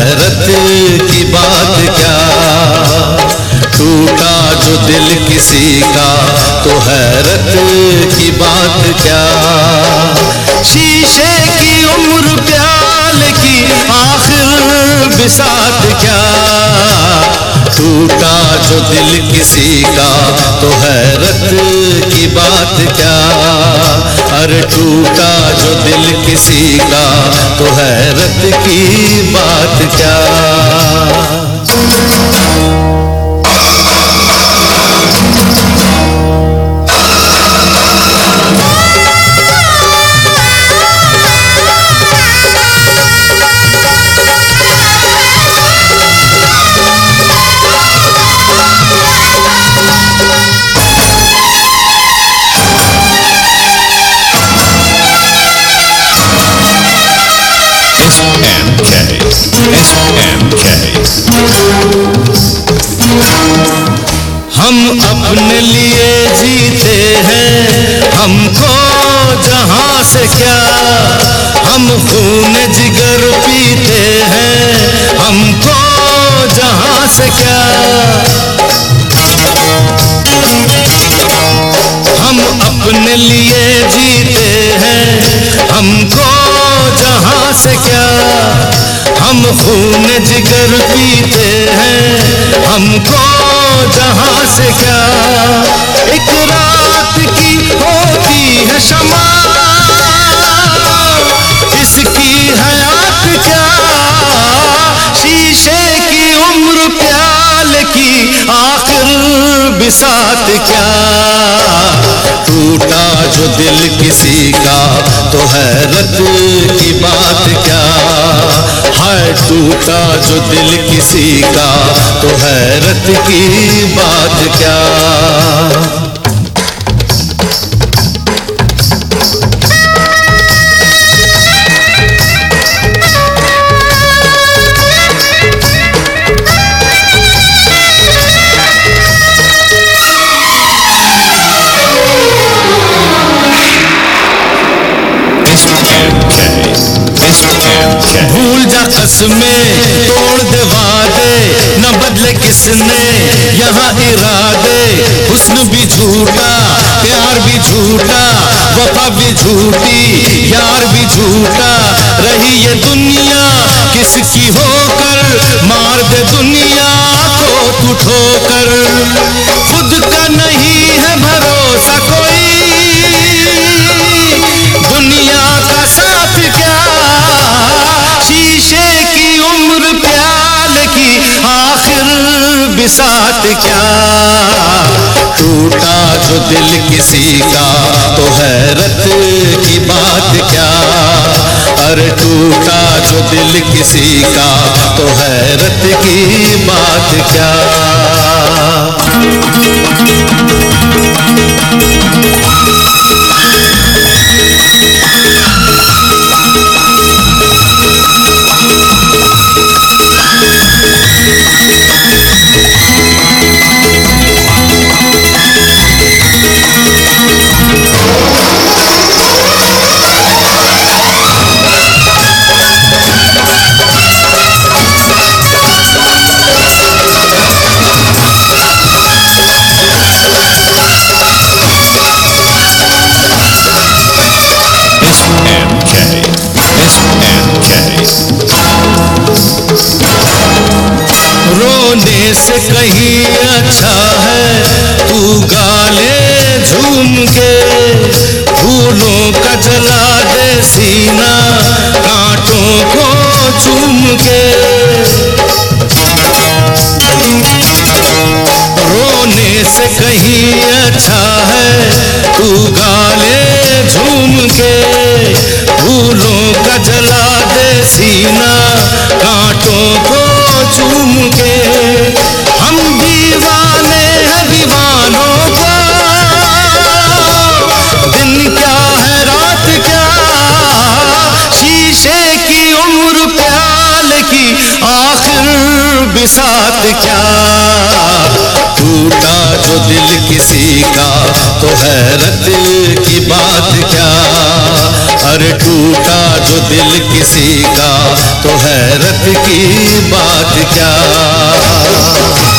हैरत की बात क्या, टूटा जो दिल किसी का तो हैरत की बात क्या। शीशे की उम्र प्याले की आखिर बिसात क्या, टूटा जो दिल किसी का तो हैरत की बात क्या। अरे टूटा जो दिल किसी का तो हैरत की बात क्या। हम अपने लिए जीते हैं, हमको जहां से क्या। हम खून जिगर पीते हैं, हमको जहां से क्या। हम अपने लिए जीते हैं, हमको जहां से क्या। हम खून जिगर पीते हैं, हमको जहां से क्या। एक रात की होती है शमा, इसकी हयात क्या। शीशे की उम्र प्याले की आखिर बिसात क्या। टूटा जो दिल किसी का तो हैरत की बात क्या। हाय टूटा जो दिल किसी का तो हैरत की बात क्या। भूल जा कसमें तोड़ दे वादे, न बदले किसने यहाँ इरादे। हुस्न भी झूठा प्यार भी झूठा, वफा भी झूठी यार भी झूठा। रही ये दुनिया किसकी होकर, मार दे दुनिया को तू ठोकर। खुद का नहीं है भरोसा कोई, दुनिया का साथ क्या। शीशे की उम्र प्याले की आखिर बिसात क्या। टूटा जो दिल किसी का तो हैरत की बात क्या। अरे टूटा जो दिल किसी का तो हैरत की बात क्या। रोने से कहीं अच्छा है तू गाले झूम के। फूलों का जला दे सीना कांटों को चूम के। रोने से कहीं अच्छा है तू गाले झूम के। फूलों का जला दे सीना कांटों को चूम के। हम दीवाने हैं दीवानों का, दिन क्या है रात क्या। शीशे की उम्र प्याले की आखिर बिसात क्या। टूटा जो दिल किसी का तो हैरत की बात क्या। अरे टूटा जो दिल किसी का तो हैरत की बात क्या।